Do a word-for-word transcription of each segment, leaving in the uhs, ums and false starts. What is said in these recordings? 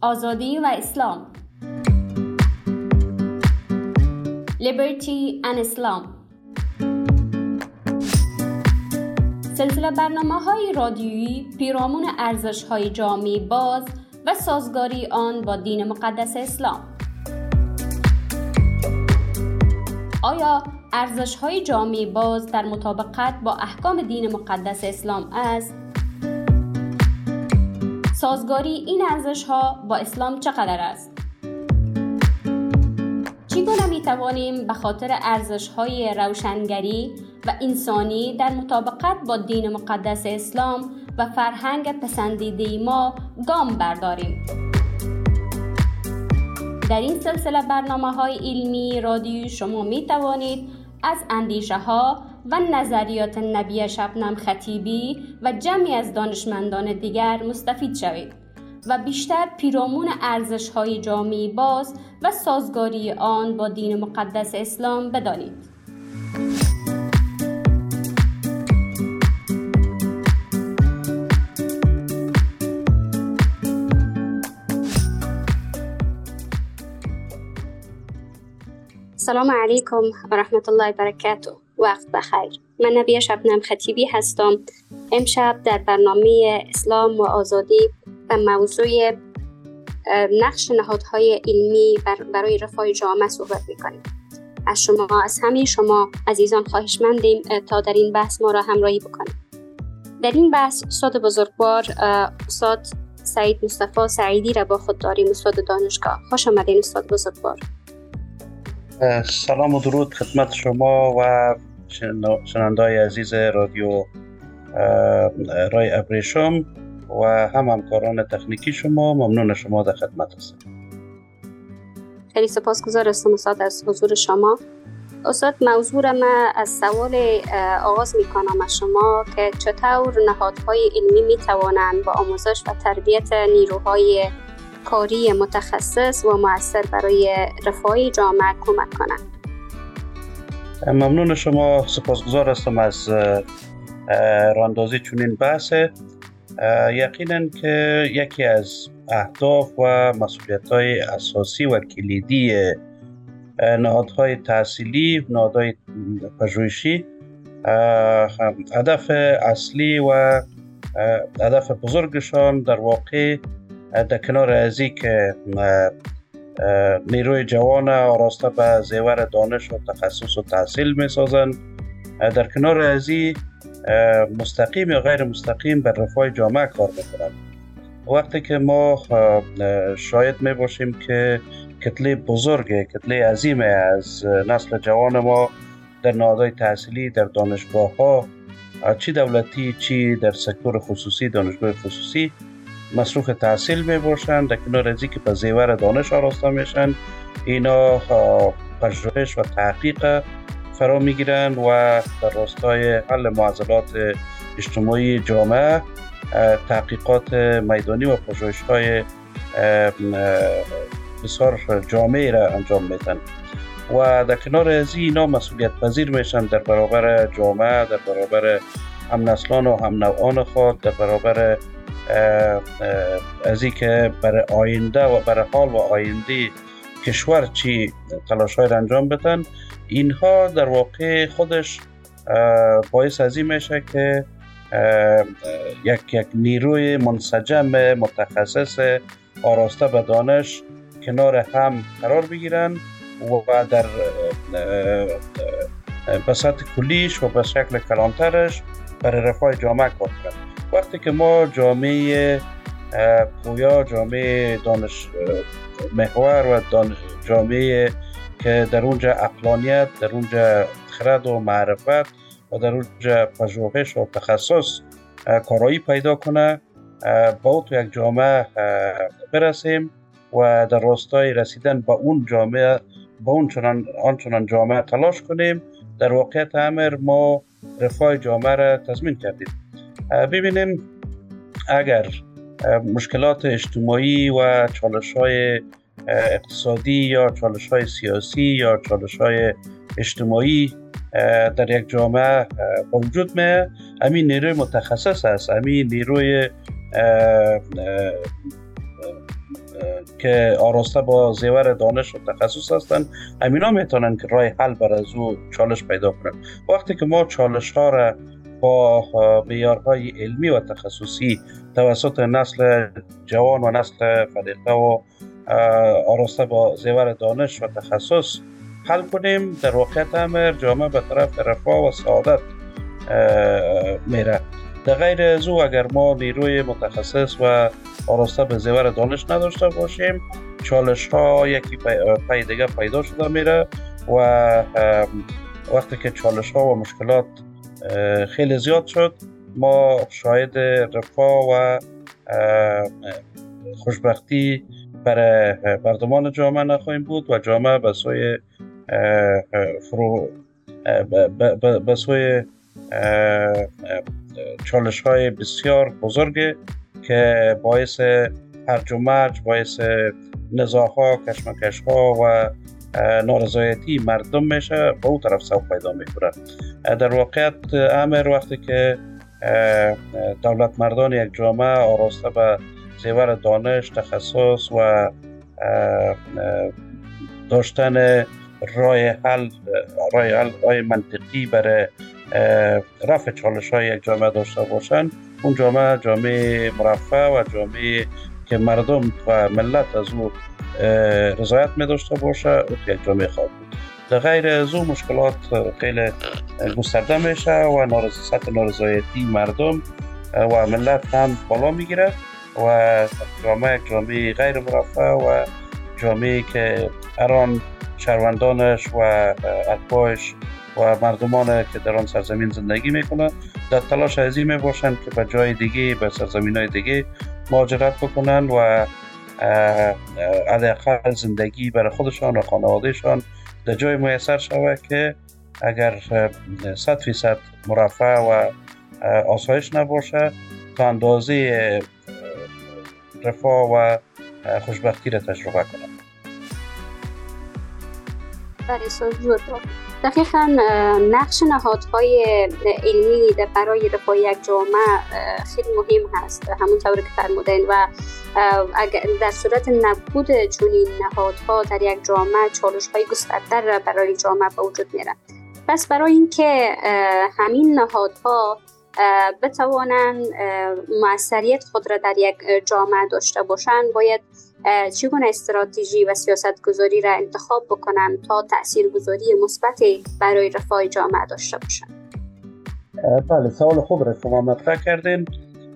آزادی و اسلام. Liberty and Islam. سلسله برنامه‌های رادیویی پیرامون ارزش‌های جامعه باز و سازگاری آن با دین مقدس اسلام. آیا ارزش‌های جامعه باز در مطابقت با احکام دین مقدس اسلام است؟ سازگاری این ارزش‌ها با اسلام چقدر است؟ چگونه می‌توانیم به خاطر ارزش‌های روشنگری و انسانی در مطابقت با دین مقدس اسلام و فرهنگ پسندیده ما گام برداریم؟ در این سلسله برنامه‌های علمی رادیویی شما می‌توانید از اندیشه‌ها و نظریات نبیه شبنم خطیبی و جمعی از دانشمندان دیگر مستفید شوید و بیشتر پیرامون ارزش‌های جامعه باز و سازگاری آن با دین مقدس اسلام بدانید. سلام علیکم و رحمت الله و برکاته. وقت بخیر. من نبیه شبنم خطیبی هستم. امشب در برنامه اسلام و آزادی و موضوع نقش نهادهای علمی برای رفاه جامعه صحبت می‌کنیم. از شما از همه شما عزیزان خواهشمندیم تا در این بحث ما را همراهی بکنید. در این بحث استاد بزرگوار استاد سعید مصطفی سعیدی را با خود داریم. استاد دانشگاه، خوش آمدین استاد بزرگوار. سلام و درود خدمت شما و شنونده‌های عزیز رادیو رای ابریشم و هم همکاران تکنیکی شما. ممنون شما در خدمت هستم. خیلی سپاسگزار هستم استاد از حضور شما. استاد، موضوع را من از سوال آغاز میکنم از شما که چطور نهادهای علمی میتوانند با آموزش و تربیت نیروهای کاری متخصص و مؤثر برای رفاه جامعه کمک کنند؟ ممنون شما، سپاسگزار هستم از راندازی چنین بحث. یقینا که یکی از اهداف و مسئولیت‌های اساسی و کلیدی نهادهای تحصیلی، نهادهای پژوهشی، هدف اصلی و هدف بزرگشان در واقع در کنار ازی که نیروی جوان آراسته به زیور دانش و تخصص و تحصیل می سازند، در کنار ازی مستقیم یا غیر مستقیم بر رفاه جامعه کار میکنند. وقتی که ما شاید می باشیم که کتله بزرگ، کتله عظیم از نسل جوان ما در نهادهای تحصیلی، در دانشگاه ها، چی دولتی چی در سکتور خصوصی، دانشگاه خصوصی مصروف تحصیل می باشند، در کنار ازی که به زیور دانش آراسته میشن، اینا پژوهش و تحقیق فرا میگیرند و در راستای حل معضلات اجتماعی جامعه تحقیقات میدانی و پژوهش های بسیار جامعی را انجام میدن و در کنار ازی اینا مسئولیت پذیر میشن در برابر جامعه، در برابر هم نسلان و هم نوعان خود، در برابر از این که برای آینده و برای حال و آینده کشور چی تلاش های انجام بدن. اینها در واقع خودش باعث از این میشه که یک یک نیروی منسجم متخصص آراسته به دانش کنار هم قرار بگیرن و در به سطح کلیش و به شکل کلانترش برای رفاه جامعه کار کنند. وقتی که ما جامعه پویا، جامعه دانش محور و دانش جامعه که در اونجا عقلانیت، در اونجا خرد و معرفت و در اونجا پژوهش و تخصص کارایی پیدا کنه، با تو یک جامعه برسیم و در راستای رسیدن به اون جامعه، با اون چنان آنچنان جامعه تلاش کنیم، در واقعیت امر ما رفاه جامعه را تضمین کردیم. ببینیم اگر مشکلات اجتماعی و چالش‌های اقتصادی یا چالش‌های سیاسی یا چالش‌های اجتماعی در یک جامعه با وجود میه، همین نیروی متخصص است، همین نیروی که آراسته با زیور دانش و تخصص هستند، همینا میتونن که راه حل بر از او چالش پیدا کنند. وقتی که ما چالش ها را با معیارهای علمی و تخصصی توسط نسل جوان و نسل فریقه و آراسته با زیور دانش و تخصص حل کنیم، در واقعیت امر جامعه به طرف رفاه و سعادت میره. در غیر از او اگر ما نیروی متخصص و آراسته به زیور دانش نداشته باشیم، چالش ها یکی پای دیگه پیدا شده میره و وقتی که چالش ها و مشکلات خیلی زیاد شد، ما شاهد رفاه و خوشبختی برای مردمان جامعه نخواهیم بود و جامعه به سوی فرو به سوی چالش های بسیار بزرگ که باعث هرج و مرج، باعث نزاع‌ها، کشمکش ها و نارضایتی مردم میشه، به اون طرف سو پیدا میکنه. در واقعیت امر وقتی که دولت مردان یک جامعه آراسته به زیور دانش، تخصص و داشتن راه حل راه حل راه منطقی برای رفع چالش های یک جامعه داشته باشند، اون جامعه جامعه مرفه و جامعه که مردم و ملت از او رضایت می داشته باشه، او یک جامعه خواهد بود. در غیر از او مشکلات خیلی گسترده میشه و سطح نارضایتی مردم و ملت هم بالا میگیره و جامعه جامعه غیر مرفه و جامعه که اران شهروندانش و اتباعش و مردمان که در آن سرزمین زندگی میکنن در تلاش عظیم میباشند که به جای دیگه، به سرزمین‌های دیگه مهاجرت بکنن و حداقل زندگی برای خودشان و خانوادهشان در جای میسر شود که اگر صد فیصد مرفه و آسایش نباشه تا اندازه رفاه و خوشبختی را تجربه کنند. برای سوزور دقیقا نقش نهادهای علمی برای رفاه یک جامعه خیلی مهم هست، همونطور که فرمودین، و در صورت نبود چنین نهادها در یک جامعه چالش‌های گسترده برای جامعه به وجود میره. پس برای اینکه همین نهادها بتوانند موثریت خود را در یک جامعه داشته باشند، باید چگونه استراتژی و سیاست گذاری را انتخاب بکنن تا تاثیرگذاری مثبتی برای رفاه جامعه داشته باشند؟ بله، سوال خوب را شما مطرح کردین.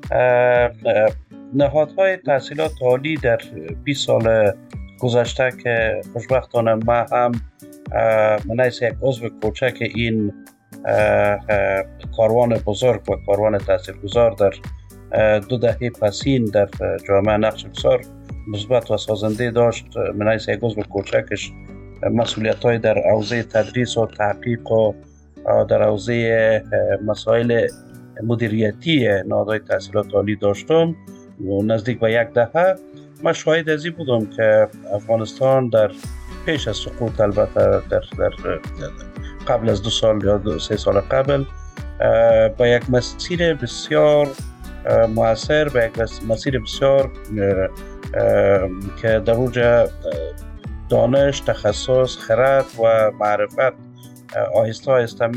نهادهای تحصیلات عالی در بیست سال گذشته که خوشبختانه ما هم منیس یک عضو کوچک این کاروان بزرگ و کاروان تاثیرگذار در دو دهه پسین در جامعه نقش بسیار مثبت و سازنده داشت. منیس یک عضو کوچکش مسئولیت‌های در حوزه تدریس و تحقیق و در حوزه مسائل مدیریتی نهادهای تحصیلات عالی داشتم. نزدیک به یک دهه من شاهد از این بودم که افغانستان در پیش از سقوط، البته در, در قبل از دو سال یا دو سه سال قبل، با یک مسیر بسیار مؤثر، با یک مسیر بسیار که در اوج دانش، تخصص، خرد و معرفت آهسته آهسته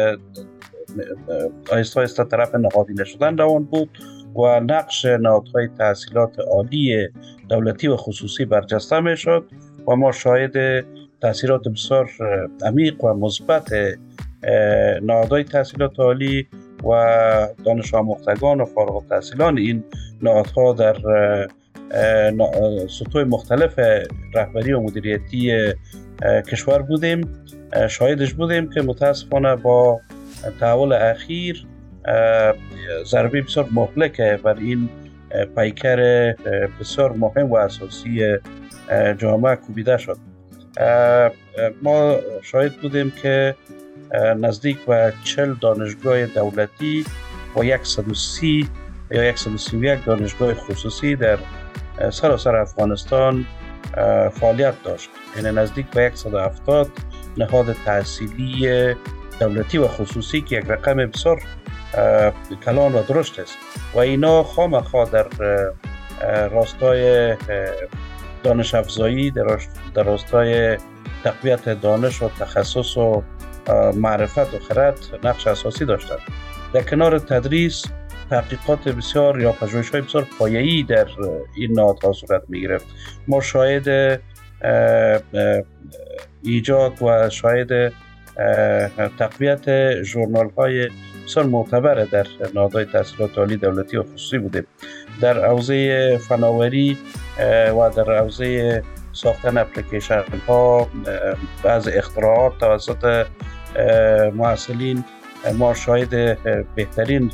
آهسته آهسته طرف نهادینه شدن روان بود و نقش نهادهای تحصیلات عالی دولتی و خصوصی برجسته می شد و ما شاهد تأثیرات بسیار عمیق و مثبت نهادهای تحصیلات عالی و دانش آموختگان و فارغ التحصیلان این نهادها در سطوح مختلف رهبری و مدیریتی کشور بودیم. شاهدش بودیم که متاسفانه با تحول اخیر ضربه بسیار مهلک بر این پیکر بسیار مهم و اساسی جامعه کوبیده شد. ما شاهد بودیم که نزدیک به چهل دانشگاه دولتی و صد و سی یا صد و سی و یک دانشگاه خصوصی در سراسر افغانستان فعالیت داشت. یعنی نزدیک به صد و هفتاد نهاد تحصیلی دولتی و خصوصی که یک رقم بسیار کلان و درشت است و اینا خامخا در راستای دانش افزایی در راستای تقویت دانش و تخصص و معرفت و خرد نقش اساسی داشتند. در کنار تدریس تحقیقات بسیار یا پژوهش‌های بسیار پایه‌ای در این نهادها صورت می‌گرفت. ما شاهد ایجاد و شاهد تقویت ژورنال‌های بسیار معتبر در نهادهای تحصیلات عالی دولتی و خصوصی بودیم. در حوزه فناوری و در حوزه ساختن اپلیکیشن ها، بعض اختراعات توسط محصلین ما شاهد بهترین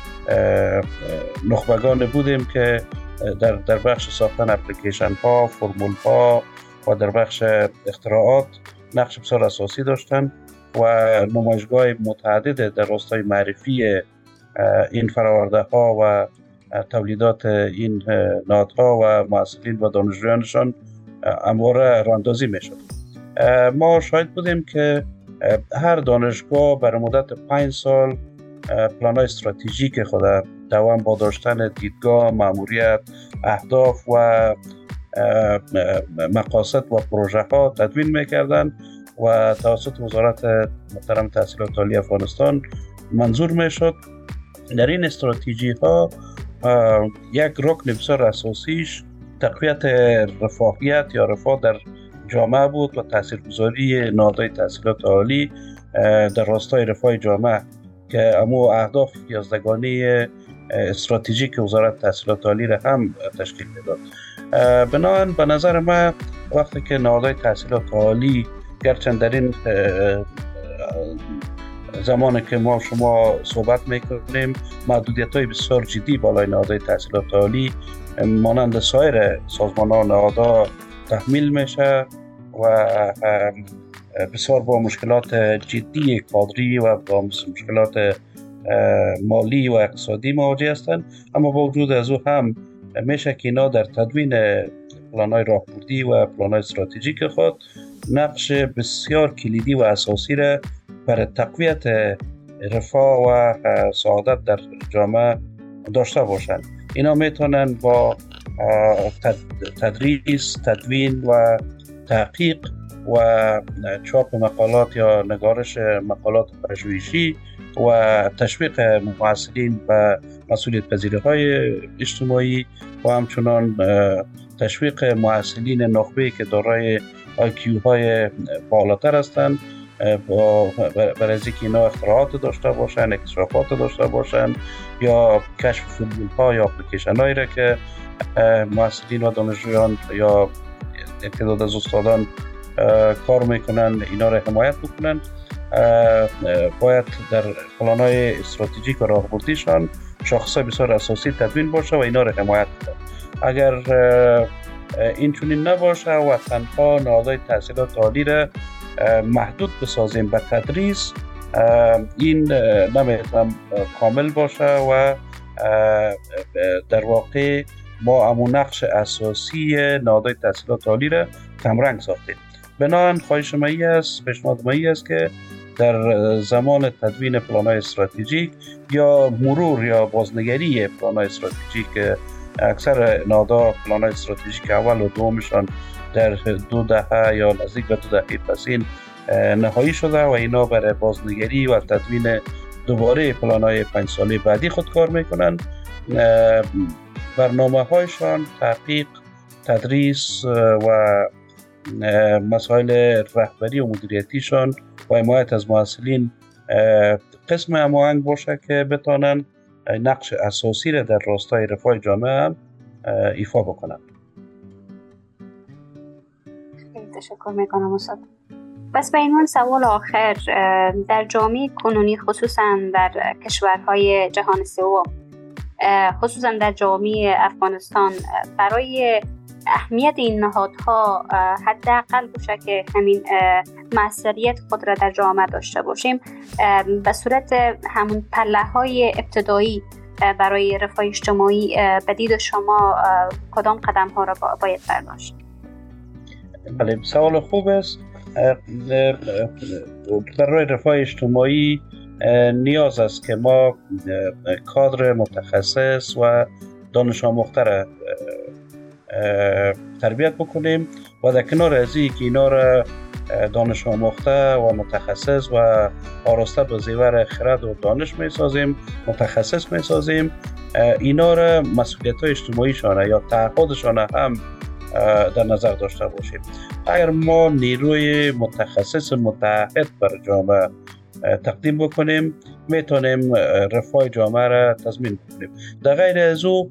نخبگان بودیم که در در بخش ساختن اپلیکیشن ها، فرمول ها و در بخش اختراعات نقش بسیار اساسی داشتند و نمایشگاه متعدد در راستای معرفی این فراورده ها و تولیدات این نهادها و محصلین و دانشجویانشان همواره راهاندازی میشد. ما شاهد بودیم که هر دانشگاه برای مدت پنج سال پلان‌های استراتژیک خود دوام با داشتن دیدگاه، مأموریت، اهداف و مقاصد و پروژه ها تدوین میکردند و توسط وزارت محترم تحصیلات عالی افغانستان منظور میشد. در این استراتژی ها یک رکن بسیار اساسیش تقویت رفاهیت یا رفاه در جامعه بود و تاثیرگذاری نهادهای تحصیلات عالی در راستای رفاه جامعه که امو اهداف یازدگانی استراتژیک وزارت تحصیلات عالی را هم تشکیل میداد. بنابراین به نظر من وقتی که نهادهای تحصیلات عالی گرچند در این زمانی که ما شما صحبت میکنیم محدودیت های بسیار جدی بالای نهادهای تحصیلات عالی مانند سایر سازمان‌ها نهادها تحمیل میشه و بسیار با مشکلات جدی کادری و با مشکلات مالی و اقتصادی مواجه هستند، اما با وجود از او هم میشه که اینا در تدوین پلان‌های راهبردی و پلان‌های استراتژیک خود نقش بسیار کلیدی و اساسی را برای تقویت رفاه و سعادت در جامعه داشته باشند. اینا میتونن با تدریس، تدوین و تحقیق و چاپ مقالات یا نگارش مقالات پژوهشی و تشویق محصلین و مسئولیت پذیری های اجتماعی و همچنان تشویق محصلین نخبه‌ای که دارای آی کیو های بالاتر هستند برای اینکه اینا اختراعات داشته باشن، اکتشافات داشته باشن یا کشف فرمول ها یا اپلیکیشن هایی را که محصلین و دانشجویان یا تعداد از استادان کار میکنن اینا را حمایت بکنن. باید در پلان های استراتژیک و راهبردیشان شاخص های بسیار اساسی تدوین باشه و اینا را حمایت کنن. اگر این چنین نباشه و تنها نهادهای تحصیلات عالی را محدود بسازیم به تدریس، این نمیتونم کامل باشه و در واقع ما همون نقش اساسی نهادهای تحصیلات عالی را کمرنگ ساختیم. بنابراین خواهش ما است، پیشنهاد ما است که در زمان تدوین پلان‌های استراتژیک یا مرور یا بازنگری پلان‌های استراتژیک، اکثر نهادها پلان‌های استراتژیک اول و دومشان در دو دهه یا نزدیک به دو دهه پسین نهایی شده و اینا برای بازنگری و تدوین دوباره پلان‌های پنج ساله بعدی خود کار میکنن. برنامه هایشان تحقیق، تدریس و مسائل رهبری و مدیریتیشان و حمایت از محصلین قسم هماهنگ باشه که بتانن نقش اساسی را در راستای رفاه جامعه ایفا بکنند. تشکر میکنم استاد. بس به عنوان سوال آخر، در جامعه کنونی خصوصا در کشورهای جهان سوم، خصوصا در جامعه افغانستان، برای اهمیت این نهادها حداقل باشه که همین مؤثریت خود را در جامعه داشته باشیم، به صورت همون پله‌های ابتدایی برای رفاه اجتماعی به دید شما کدام قدم ها را باید برداشت؟ بله، سوال خوب است. برای رفاه اجتماعی نیاز است که ما کادر متخصص و دانش آموخته را تربیت بکنیم و در کنار از این که اینا را دانش آموخته و متخصص و آراسته به زیور خرد و دانش می سازیم، متخصص می سازیم، اینا را مسئولیت های اجتماعی شانه یا تعهدشان هم در نظر داشته باشیم. اگر ما نیروی متخصص متعهد بر جامعه تقدیم بکنیم میتونیم رفاه جامعه را تضمین بکنیم. در غیر از او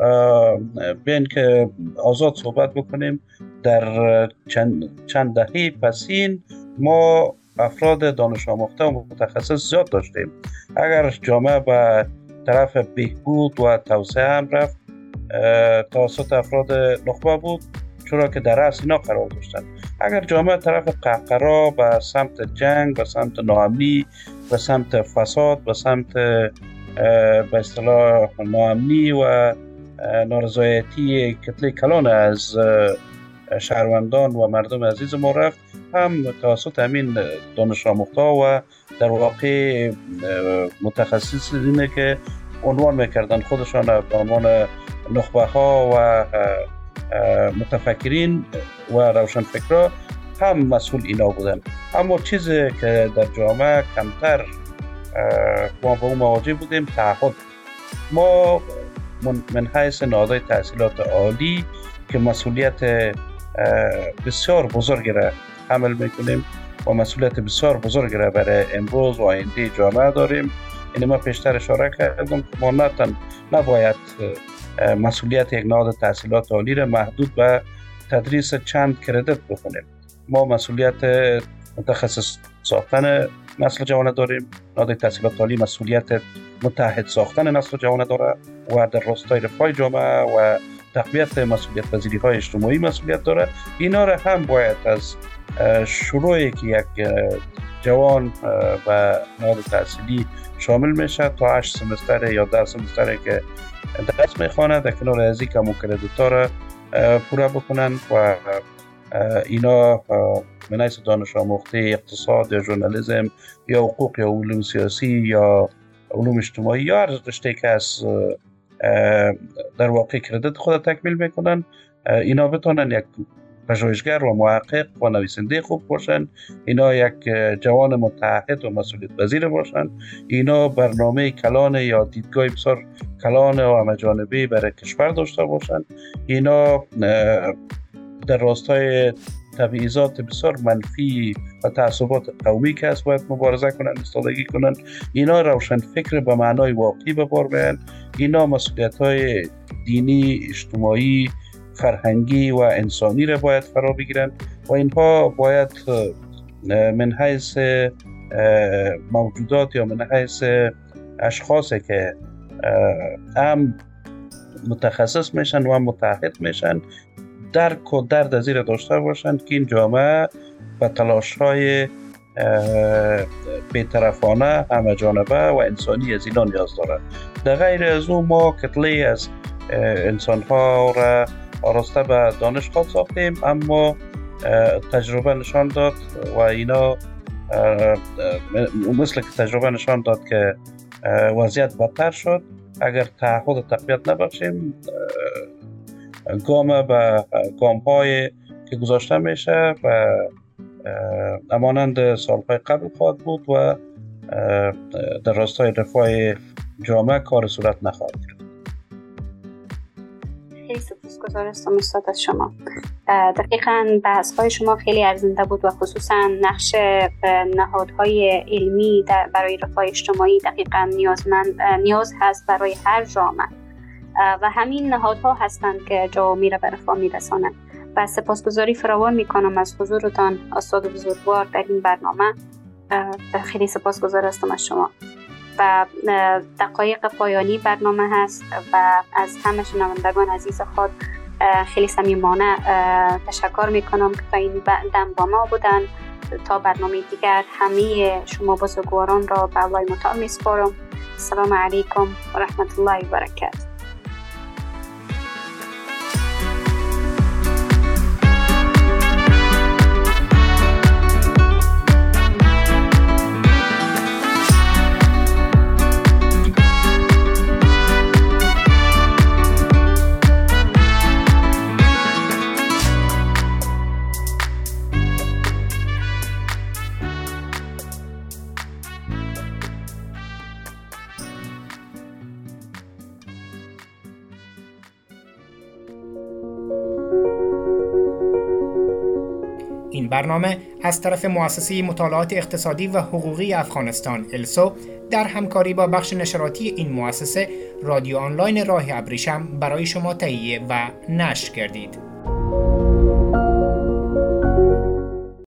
بین که آزاد صحبت بکنیم، در چند, چند دهه پسین ما افراد دانش آموخته و متخصص زیاد داشتیم. اگر جامعه به طرف بهبود و توسعه هم رفت توسط افراد نخبه بود، چرا که در رأس اینا قرار داشتن. اگر جامعه طرف قهقرا به سمت جنگ، به سمت ناامنی، به سمت فساد، به سمت به اصطلاح ناامنی و نارضایتی کتله کلان از شهروندان و مردم عزیز ما رفت، هم توسط همین دانش آموخته و در واقع متخصصینه که عنوان میکردن خودشان به عنوان نخبه ها و متفکرین و روشنفکرا هم مسئول اینا بودن. اما چیزی که در جامعه کمتر ما با اون مواجه بودیم تعهد. ما من حیث نهادهای تحصیلات عالی که مسئولیت بسیار بزرگی را حمل میکنیم و مسئولیت بسیار بزرگی را برای امروز و آینده جامعه داریم. این ما پیشتر اشاره کردم که ما نتن نباید مسئولیت یک نهاد تحصیلات عالی را محدود به تدریس چند کردیت بکنیم. ما مسئولیت متخصص ساختن نسل جوان داریم. نهاد تحصیلات عالی مسئولیت متحد ساختن نسل جوان داره و در راستای رفاه جامعه و تقویت مسئولیت پذیری های اجتماعی مسئولیت داره. اینا را هم باید از شروعی که یک جوان و نهاد تحصیلی شامل میشه تا هشت سمستر یا ده سمستر که درس میخوانه، در کنار از این که کردیت‌ها را پوره بکنن و اینا من حیث دانش آموخته اقتصاد یا ژورنالیسم یا حقوق یا علوم سیاسی یا علوم اجتماعی یا هر رشته که از در واقع کردیت خود تکمیل میکنن، اینا بتونن یک پژوهشگر و محقق و نویسنده خوب باشن، اینا یک جوان متعهد و مسئولیت پذیر باشن، اینا برنامه کلان یا دیدگاه بسیار کلان و همه‌جانبه برای کشور داشته باشن، اینا در راستای تبعیضات بسیار منفی و تعصبات قومی که هست باید مبارزه کنن، ایستادگی کنن، اینا روشن فکر به معنای واقعی به بار بیارن، اینا مسئولیت‌های دینی، اجتماعی، فرهنگی و انسانی را باید فرا بگیرن و اینها باید من حیث موجودات یا من حیث اشخاصی که هم متخصص میشن و هم متعهد میشن درک و درد از این داشته باشن که این جامعه به تلاش‌های بی‌طرفانه، همه‌جانبه و انسانی از اینا نیاز داره. در غیر از اون ما کتله از انسان‌ها را آراسته به دانش خواهد ساختیم، اما تجربه نشان داد و اینا مثل که تجربه نشان داد که وضعیت بدتر شد. اگر تعهد و تقویت نبخشیم گام به گام های که گذاشته میشه و امانند سالهای قبل خواهد بود و در راستای رفاه جامعه کار صورت نخواهد گرفت. خیلی سپاسگزار هستم استاد از شما. دقیقاً بحث های شما خیلی ارزنده بود و خصوصا نقش نهادهای علمی در برای رفاه اجتماعی دقیقاً نیازمند نیاز هست برای هر جامعه و همین نهادها هستند که جوامع را به رفاه می‌رسانند. و سپاسگزاری فراوان می‌کنم از حضورتان استاد بزرگوار در این برنامه. خیلی سپاسگزار هستم از شما. و دقایق پایانی برنامه هست و از همه شنوندگان عزیز خود خیلی صمیمانه تشکر میکنم که تا این دم با ما بودن. تا برنامه دیگر همه شما بزرگواران را به الله متعال میسپارم. السلام علیکم و رحمت الله و برکاته. این برنامه از طرف مؤسسه مطالعات اقتصادی و حقوقی افغانستان السو در همکاری با بخش نشراتی این مؤسسه رادیو آنلاین راه ابریشم برای شما تهیه و نشر کردید.